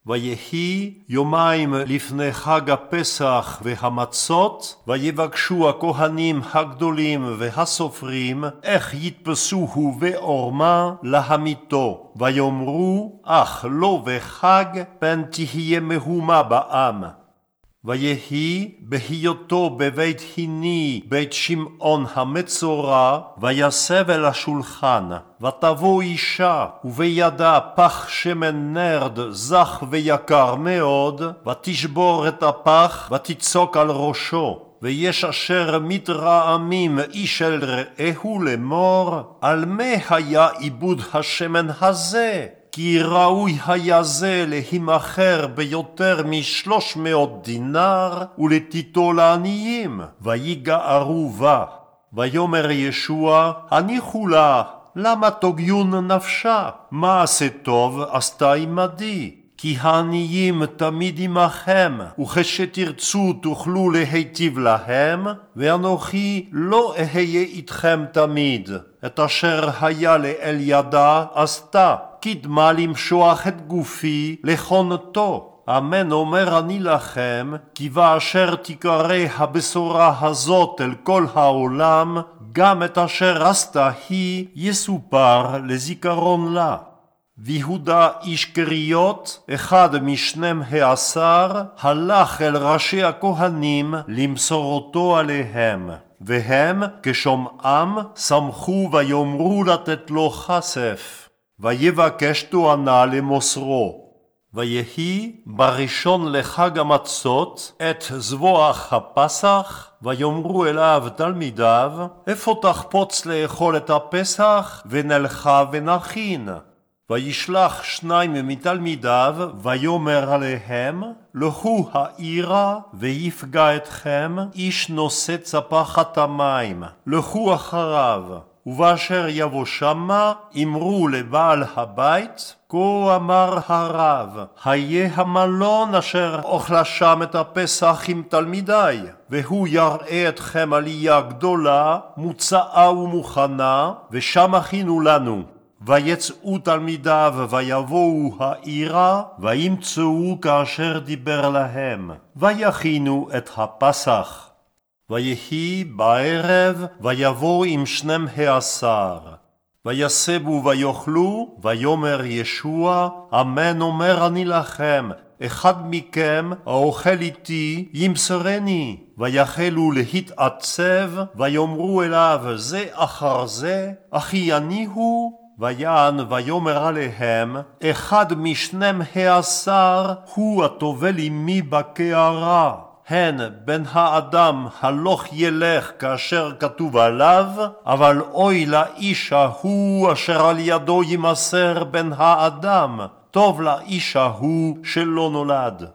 ויהי יומיים לפני חג הפסח והמצות, ויבקשו הכהנים הגדולים והסופרים איך יתפסוהו בעורמה להמיתו, ויאמרו אך לא בחג פן תהיה מהומה בעם. ויהי בהיותו בבית היני בית שמעון המצורע, ויסב אל השולחן, ותבוא אישה ובידה פח שמן נרד זך ויקר מאוד, ותשבור את הפח ותצוק על ראשו. ויש אשר מתרעמים איש אל רעהו לאמור, על מה היה עיבוד השמן הזה? כי ראוי היה זה להימכר ביותר מ300 דינר ולתיתו לעניים, ויגערו בה. ויאמר ישוע, הניחו לה, למה תוגיון נפשה? מעשה טוב עשתה עמדי. כי העניים תמיד עמכם, וכשתרצו תוכלו להיטיב להם, ואנוכי לא אהיה איתכם תמיד. את אשר היה לאל ידה עשתה, קדמה למשוח את גופי לכונתו. אמן אומר אני לכם, כי באשר תקרא הבשורה הזאת אל כל העולם, גם את אשר עשתה היא יסופר לזיכרון לה. ויהודה איש קריות, אחד מ12, הלך אל ראשי הכהנים למסור אותו עליהם. והם כשומעם שמחו ויאמרו לתת לו כסף. ויבקש תואנה למוסרו. ויהי בראשון לחג המצות את זבוח הפסח, ויאמרו אליו תלמידיו, איפה תחפוץ לאכול את הפסח? ונלכה ונכין. וישלח 2 מתלמידיו, ויאמר עליהם, לכו העירה ויפגע אתכם איש נושא צפחת המים, לכו אחריו. ובאשר יבוא שמה, אמרו לבעל הבית, כה אמר הרב, היה המלון אשר אוכלה שם את הפסח עם תלמידי, והוא יראה אתכם עלייה גדולה, מוצאה ומוכנה, ושם הכינו לנו. ויצאו תלמידיו ויבואו העירה, וימצאו כאשר דיבר להם, ויכינו את הפסח. ויהי בערב, ויבוא עם 12, ויסבו ויאכלו, ויאמר ישוע, אמן אומר אני לכם, אחד מכם האוכל איתי ימסרני. ויחלו להתעצב, ויאמרו אליו זה אחר זה, אחי אני הוא? ויען ויאמר עליהם, אחד מ12 הוא הטובל עמי בקערה. הן בן האדם הלוך ילך כאשר כתוב עליו, אבל אוי לאיש ההוא אשר על ידו ימסר בן האדם, טוב לאיש ההוא שלא נולד.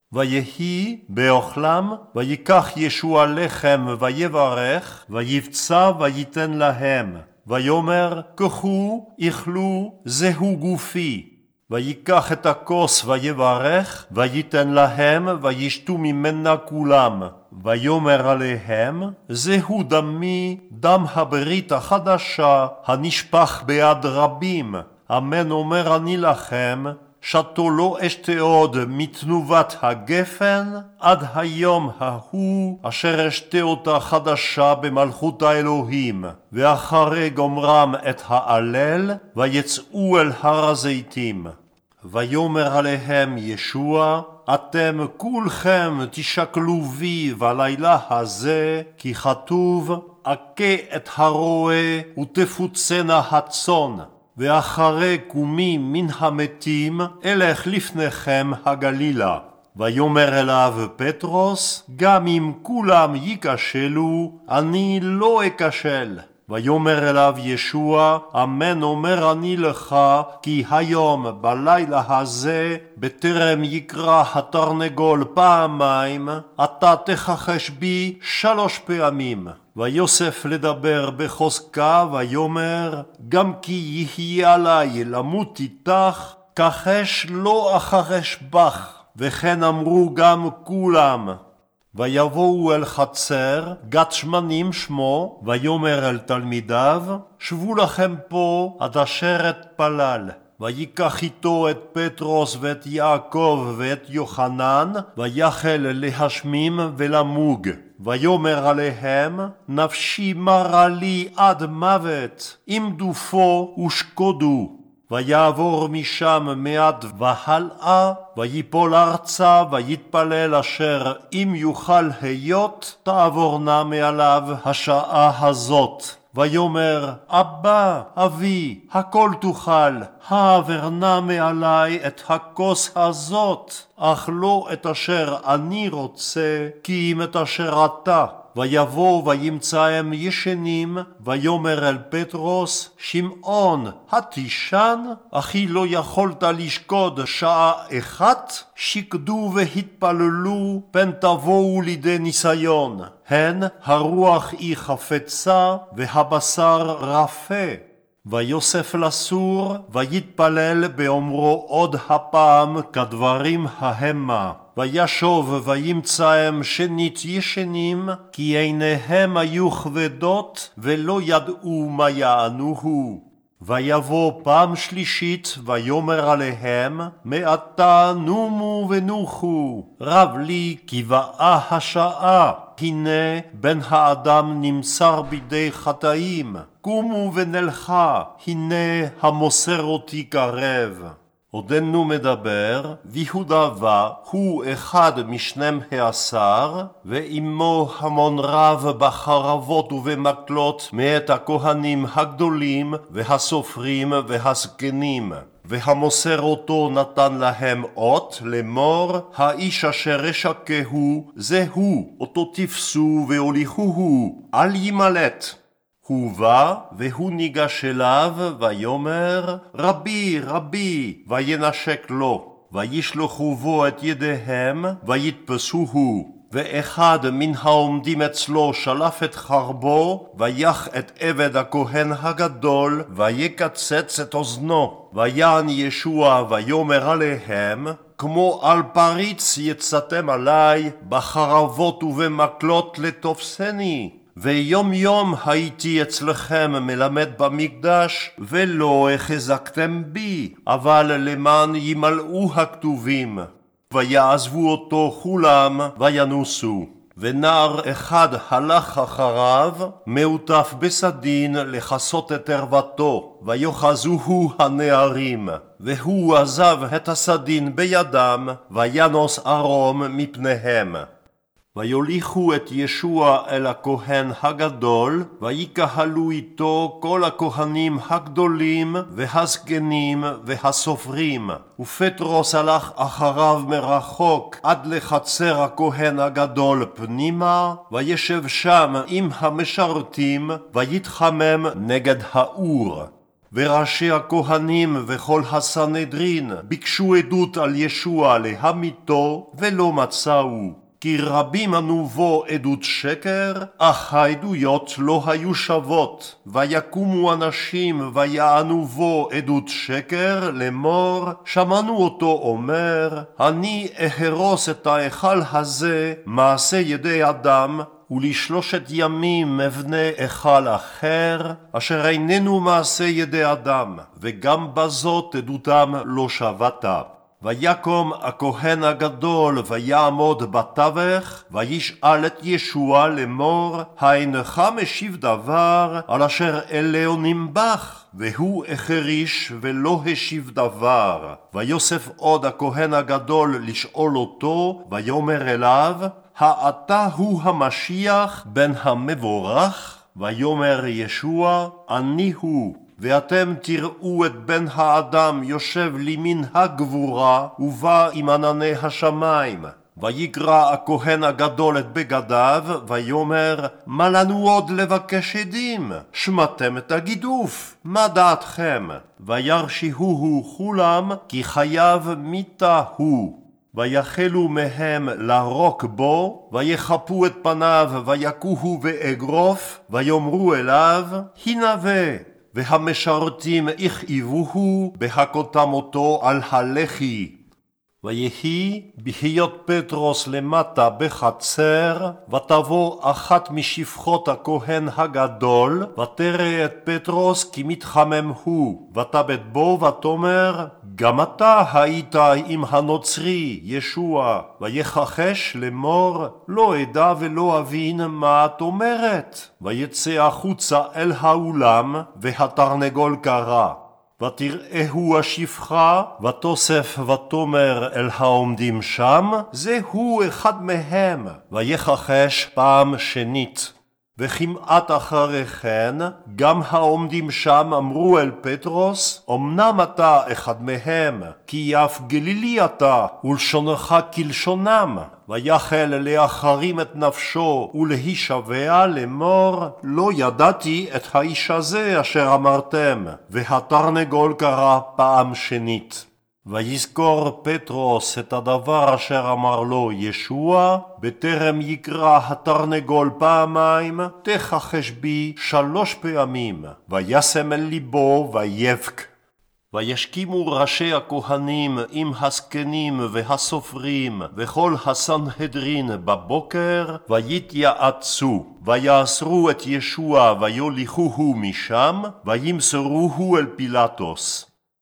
ויהי באוכלם, ויקח ישוע לחם ויברך, ויבצע ויתן להם. ויאמר, קחו, אכלו, זהו גופי. ויקח את הכוס ויברך, ויתן להם, וישתו ממנה כולם. ויאמר עליהם, זהו דמי, דם הברית החדשה, הנשפך בעד רבים. אמן אומר אני לכם, שתו לא אשתה עוד מתנובת הגפן, עד היום ההוא אשר אשתה אותה חדשה במלכות האלוהים. ואחרי גומרם את ההלל, ויצאו אל הר הזיתים. ויאמר עליהם ישוע, אתם כולכם תשקלו בי בלילה הזה, כי כתוב, אכה את הרועה ותפוצנה הצאן. ואחרי קומי מן המתים, אלך לפניכם הגלילה. ויאמר אליו פטרוס, גם אם כולם ייכשלו, אני לא אכשל. ויאמר אליו ישוע, אמן אומר אני לך, כי היום בלילה הזה, בטרם יקרא התרנגול פעמיים, אתה תכחש בי 3 פעמים. ויוסף לדבר בחוזקה, ויאמר, גם כי יהיה עלי למות איתך, כחש לא אחרש בך. וכן אמרו גם כולם. ויבואו אל חצר, גת שמנים שמו, ויאמר אל תלמידיו, שבו לכם פה עד אשר אתפלל. ויקח איתו את פטרוס ואת יעקב ואת יוחנן, ויחל להשמים ולמוג. ויאמר עליהם, נפשי מרה לי עד מוות, עמדו פה ושקודו. ויעבור משם מעט והלאה, ויפול ארצה, ויתפלל אשר אם יוכל היות, תעבורנה מעליו השעה הזאת. ויאמר, אבא, אבי, הכל תוכל, העבר נא מעלי את הכוס הזאת, אך לא את אשר אני רוצה, כי אם את אשר אתה. ויבוא וימצאם ישנים, ויאמר אל פטרוס, שמעון, התישן? אחי לא יכולת לשקוד שעה אחת? שקדו והתפללו, פן תבואו לידי ניסיון. הן הרוח היא חפצה, והבשר רפה. ויוסף לסור, ויתפלל באומרו עוד הפעם כדברים ההמה. וישוב וימצאם שנית ישנים, כי עיניהם היו כבדות, ולא ידעו מה יענוהו. ויבוא פעם שלישית, ויאמר עליהם, מעתה נומו ונוחו, רב לי כי באה השעה. הנה בן האדם נמסר בידי חטאים, קומו ונלכה, הנה המוסר אותי קרב. עודנו מדבר, ויהודה בא, הוא אחד משנים 12, ועמו המון רב בחרבות ובמקלות מאת הכהנים הגדולים והסופרים והזקנים. והמוסר אותו נתן להם אות לאמור, האיש אשר אשקהו זהו, אותו תפסו והוליכוהו, אל ימלט. הוא בא והוא ניגש אליו ויאמר, רבי, רבי, וינשק לו. וישלחו בו את ידיהם ויתפסוהו. ואחד מן העומדים אצלו שלף את חרבו, ויח את עבד הכהן הגדול, ויקצץ את אוזנו. ויען ישוע ויאמר עליהם, כמו על פריץ יצאתם עלי, בחרבות ובמקלות לתופסני. ויום יום הייתי אצלכם מלמד במקדש, ולא החזקתם בי, אבל למען ימלאו הכתובים. ויעזבו אותו כולם וינוסו. ונער אחד הלך אחריו, מעוטף בסדין לכסות את ערוותו, ויוחזוהו הנערים. והוא עזב את הסדין בידם, וינוס ערום מפניהם. ויוליכו את ישוע אל הכהן הגדול, ויקהלו איתו כל הכהנים הגדולים והזקנים והסופרים. ופטרוס הלך אחריו מרחוק עד לחצר הכהן הגדול פנימה, וישב שם עם המשרתים, ויתחמם נגד האור. וראשי הכהנים וכל הסנהדרין ביקשו עדות על ישוע להמיתו, ולא מצאו. כי רבים ענו בו עדות שקר, אך העדויות לא היו שוות. ויקומו אנשים ויענו בו עדות שקר לאמור, שמענו אותו אומר, אני אהרוס את ההיכל הזה מעשה ידי אדם, ול3 ימים מבנה היכל אחר, אשר איננו מעשה ידי אדם, וגם בזאת עדותם לא שבתה. ויקום הכהן הגדול ויעמוד בתווך, וישאל את ישוע לאמור, האינך משיב דבר על אשר אלאונים בך? והוא החריש ולא השיב דבר. ויוסף עוד הכהן הגדול לשאול אותו, ויאמר אליו, האתה הוא המשיח בן המבורך? ויאמר ישוע, אני הוא. ואתם תראו את בן האדם יושב לימין הגבורה, ובא עם ענני השמיים. ויקרא הכהן הגדול את בגדיו, ויאמר, מה לנו עוד לבקש עדים? שמעתם את הגידוף, מה דעתכם? וירשיעוהו כולם, כי חייב מיתה הוא. ויחלו מהם לרוק בו, ויחפו את פניו, ויקוהו באגרוף, ויאמרו אליו, הנבא. והמשרתים הכאיבוהו בהכותם אותו על הלחי. ויהי בהיות פטרוס למטה בחצר, ותבוא אחת משפחות הכהן הגדול, ותראה את פטרוס כי מתחמם הוא, ותבט בו ותאמר, גם אתה היית עם הנוצרי ישוע, ויכחש לאמור, לא אדע ולא אבין מה את אומרת. ויצא החוצה אל האולם, והתרנגול קרא. ותראהו השפחה, ותוסף ותאמר אל העומדים שם, זהו אחד מהם, ויכחש פעם שנית. וכמעט אחרי כן, גם העומדים שם אמרו אל פטרוס, אמנם אתה אחד מהם, כי אף גלילי אתה, ולשונך כלשונם. ויחל להחרים את נפשו ולהישבע לאמור, לא ידעתי את האיש הזה אשר אמרתם, והתרנגול קרא פעם שנית. ויזכור פטרוס את הדבר אשר אמר לו ישוע, בטרם יקרא התרנגול פעמיים, תכחש בי 3 פעמים, וישם אל ליבו ויבק. וישכימו ראשי הכהנים עם הזקנים והסופרים וכל הסנהדרין בבוקר, ויתייעצו, ויאסרו את ישוע ויוליכוהו משם, וימסרוהו אל פילטוס.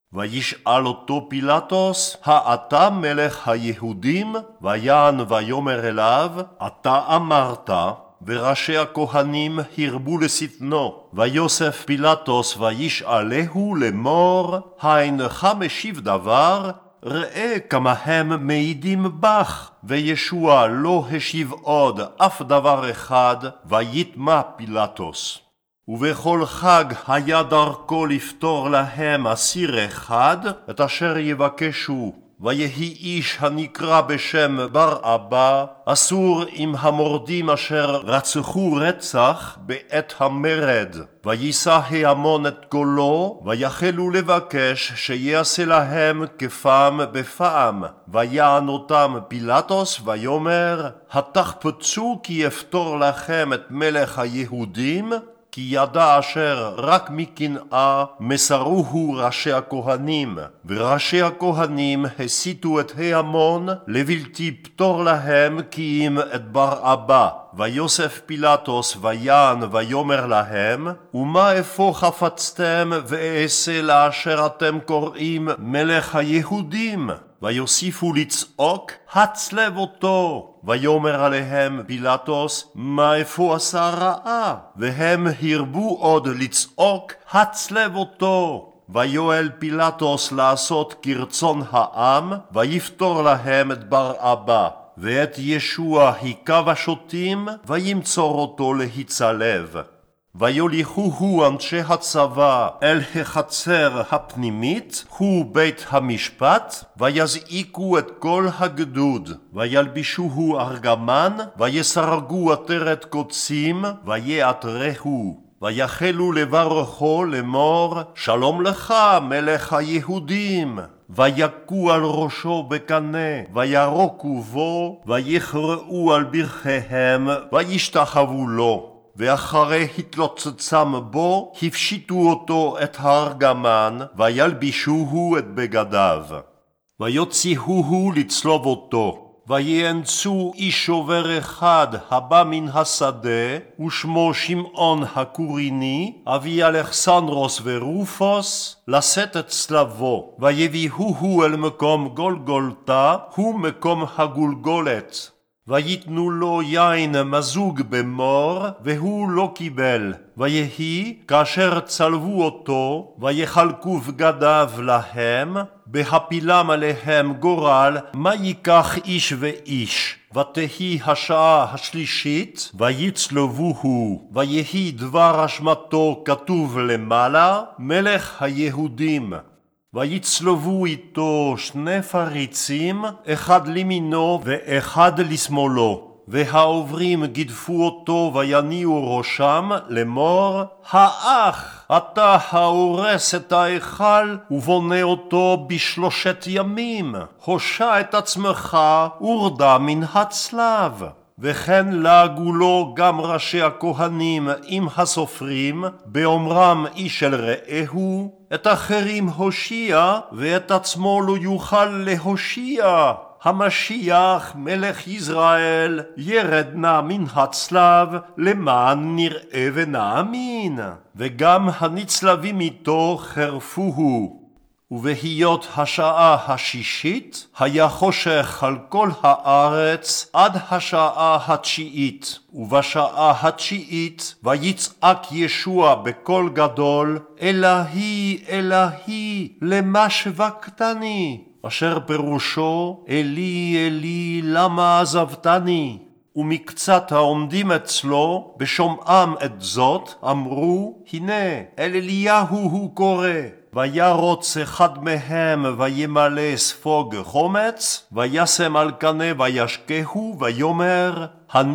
וישאל אותו פילטוס, האתה מלך היהודים? ויען ויאמר אליו, אתה אמרת. וראשי הכהנים הרבו לשטנו, ויוסף פילטוס וישאלהו לאמור, האינך משיב דבר? ראה כמה הם מעידים בך. וישוע לא השיב עוד אף דבר אחד, ויטמע פילטוס. ובכל חג היה דרכו לפתור להם אסיר אחד, את אשר יבקשו. ויהי איש הנקרא בשם בר-אבא, אסור עם המורדים אשר רצחו רצח בעת המרד. ויישא ההמון את קולו, ויחלו לבקש שיעשה להם כפעם בפעם. ויען אותם פילטוס ויאמר, התחפצו כי אפתור לכם את מלך היהודים? כי ידע אשר רק מקנאה מסרוהו ראשי הכהנים, וראשי הכהנים הסיתו את ההמון לבלתי פתור להם כי אם את בר-אבא. ויוסף פילטוס ויען ויאמר להם, ומה אפוא חפצתם ואעשה לאשר אתם קוראים מלך היהודים? ויוסיפו לצעוק, הצלב אותו. ויאמר עליהם פילטוס, מה אפוא עשה רעה? והם הרבו עוד לצעוק, הצלב אותו. ויואל פילטוס לעשות כרצון העם, ויפתור להם את בר-אבא. ואת ישוע היכה בשוטים, וימצור אותו להצלב. ויוליכוהו אנשי הצבא אל החצר הפנימית, הוא בית המשפט, ויזעיקו את כל הגדוד, וילבישוהו ארגמן, ויסרגו עטרת קוצים, ויעטרהו. ויחלו לברכו לאמור, שלום לך מלך היהודים. ויכו על ראשו בקנה, וירוקו בו, ויכרעו על ברכיהם, וישתחוו לו. ואחרי התלוצצם בו, הפשיטו אותו את הארגמן, וילבישוהו את בגדיו. ויוציאוהו לצלוב אותו. ויאנסו איש שובר אחד הבא מן השדה, ושמו שמעון הקוריני, אבי אלכסנדרוס ורופוס, לשאת את צלבו. ויביאוהו אל מקום גולגולתה, הוא מקום הגולגולת. ויתנו לו יין מזוג במור, והוא לא קיבל. ויהי, כאשר צלבו אותו, ויחלקו בגדיו להם, בהפילם עליהם גורל, מה ייקח איש ואיש. ותהי השעה השלישית, ויצלבוהו. ויהי דבר אשמתו כתוב למעלה, מלך היהודים. ויצלבו איתו 2 פריצים, אחד לימינו ואחד לשמאלו. והעוברים גידפו אותו ויניעו ראשם לאמור, האח, אתה ההורס את ההיכל ובונה אותו ב3 ימים. הושע את עצמך ורדה מן הצלב. וכן לעגו לו גם ראשי הכהנים עם הסופרים, באומרם איש אל רעהו, את אחרים הושיע, ואת עצמו לא יוכל להושיע. המשיח מלך ישראל ירד נא מן הצלב, למען נראה ונאמין. וגם הנצלבים איתו חרפוהו. ובהיות השעה השישית, היה חושך על כל הארץ עד השעה התשיעית. ובשעה התשיעית ויצעק ישוע בקול גדול, אלוהי אלוהי למה שבקתני, אשר פירושו אלי אלי למה עזבתני. ומקצת העומדים אצלו בשומעם את זאת אמרו, הנה אל אליהו הוא קורא. וירוץ אחד מהם וימלא ספוג חומץ, וישם על קנה וישקהו, ויאמר,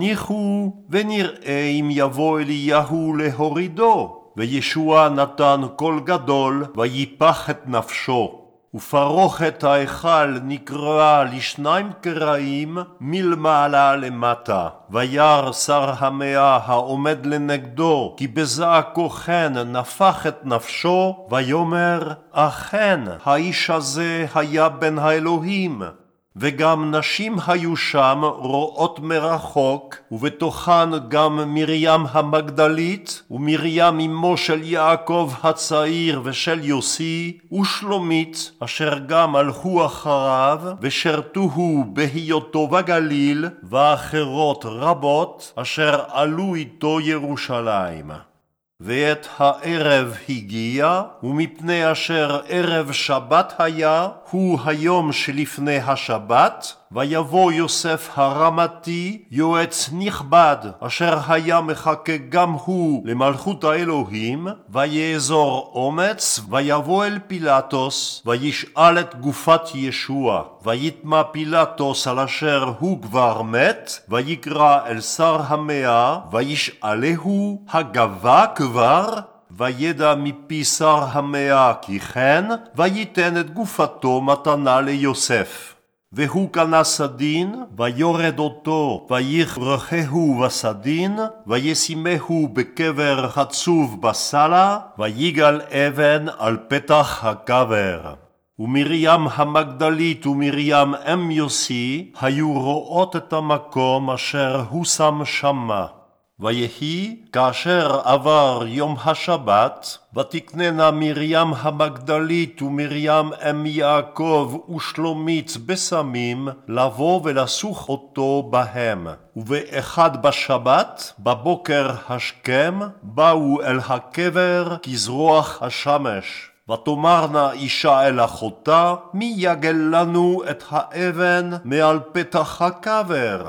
הניחו ונראה אם יבוא אליהו להורידו. וישוע נתן קול גדול ויפח את נפשו. ופרוכת ההיכל נקרעה לשניים קרעים מלמעלה למטה. וירא שר המאה העומד לנגדו, כי בזעקו כן נפח את נפשו, ויאמר, אכן האיש הזה היה בן האלוהים. וגם נשים היו שם רואות מרחוק, ובתוכן גם מרים המגדלית, ומרים אמו של יעקב הצעיר ושל יוסי, ושלומית, אשר גם הלכו אחריו, ושרתוהו בהיותו בגליל, ואחרות רבות, אשר עלו איתו ירושלים. ואת הערב הגיע, ומפני אשר ערב שבת היה, הוא היום שלפני השבת, ויבוא יוסף הרמתי, יועץ נכבד, אשר היה מחכה גם הוא למלכות האלוהים, ויאזור אומץ, ויבוא אל פילטוס, וישאל את גופת ישוע. ויטמע פילטוס על אשר הוא כבר מת, ויקרא אל שר המאה, וישאלהו, הגבה כבר? וידע מפי שר המאה כי כן, ויתן את גופתו מתנה ליוסף. והוא קנה סדין, ויורד אותו, ויכרחהו בסדין, וישימהו בקבר הצוב בסלע, ויגל אבן על פתח הקבר. ומרים המגדלית ומרים אם יוסי היו רואות את המקום אשר הוא שם שמה. ויהי כאשר עבר יום השבת, ותקננה מרים המגדלית ומרים אם יעקב ושלומית בסמים, לבוא ולסוך אותו בהם. ובאחד בשבת, בבוקר השכם, באו אל הקבר כזרוח השמש. ותאמרנה אישה אל אחותה, מי יגל לנו את האבן מעל פתח הקבר?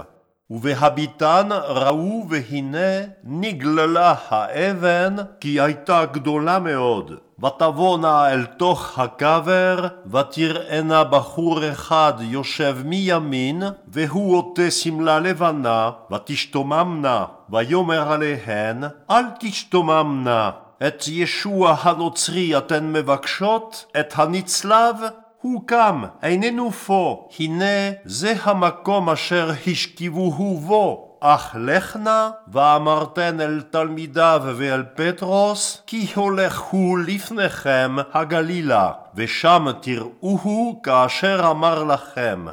ובהביטן ראו והנה נגללה האבן, כי הייתה גדולה מאוד. ותבואנה אל תוך הקבר, ותראינה בחור אחד יושב מימין, והוא עוטה שמלה לבנה, ותשתוממנה. ויאמר עליהן, אל תשתוממנה. את ישוע הנוצרי אתן מבקשות, את הנצלב? הוא קם, איננו פה, הנה זה המקום אשר השכיבוהו בו. אך לכנה, ואמרתן אל תלמידיו ואל פטרוס, כי הולך הוא לפניכם הגלילה, ושם תראוהו כאשר אמר לכם.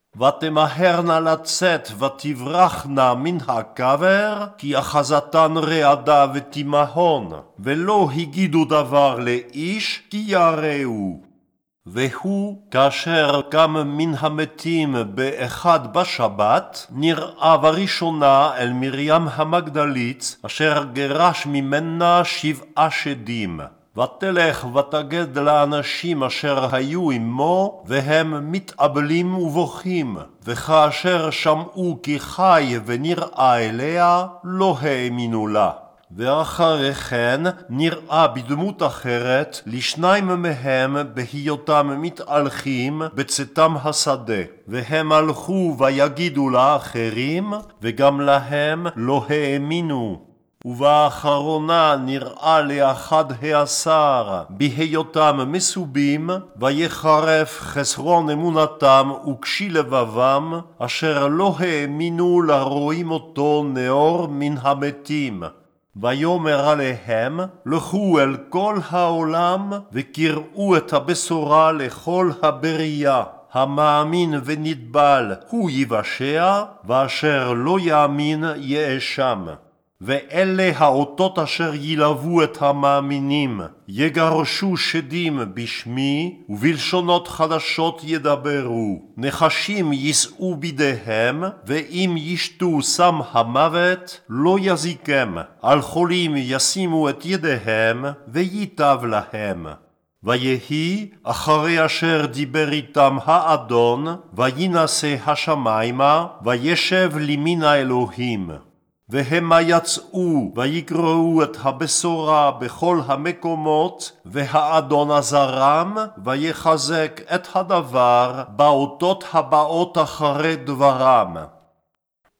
ותמהרנה לצאת ותברחנה מן הקבר, כי אחזתן רעדה ותימהון, ולא הגידו דבר לאיש כי יראו. והוא, כאשר קם מן המתים באחד בשבת, נראה בראשונה אל מרים המגדלית, אשר גרש ממנה 7 שדים. ותלך ותגד לאנשים אשר היו עמו, והם מתאבלים ובוכים. וכאשר שמעו כי חי ונראה אליה, לא האמינו לה. ואחרי כן נראה בדמות אחרת לשניים מהם בהיותם מתהלכים בצאתם השדה. והם הלכו ויגידו לאחרים, וגם להם לא האמינו. ובאחרונה נראה ל11 בהיותם מסובים, ויחרף חסרון אמונתם וקשי לבבם, אשר לא האמינו לרואים אותו נאור מן המתים. ויאמר עליהם, לכו אל כל העולם וקראו את הבשורה לכל הבריאה. המאמין ונטבל הוא יבשע, ואשר לא יאמין יאשם. ואלה האותות אשר ילוו את המאמינים, יגרשו שדים בשמי, ובלשונות חדשות ידברו. נחשים יישאו בידיהם, ואם ישתו סם המוות, לא יזיקם. על חולים ישימו את ידיהם, וייטב להם. ויהי אחרי אשר דיבר איתם האדון, וינשא השמיימה, וישב לימין האלוהים. והמה יצאו ויקראו את הבשורה בכל המקומות, והאדון עזרם, ויחזק את הדבר באותות הבאות אחרי דברם.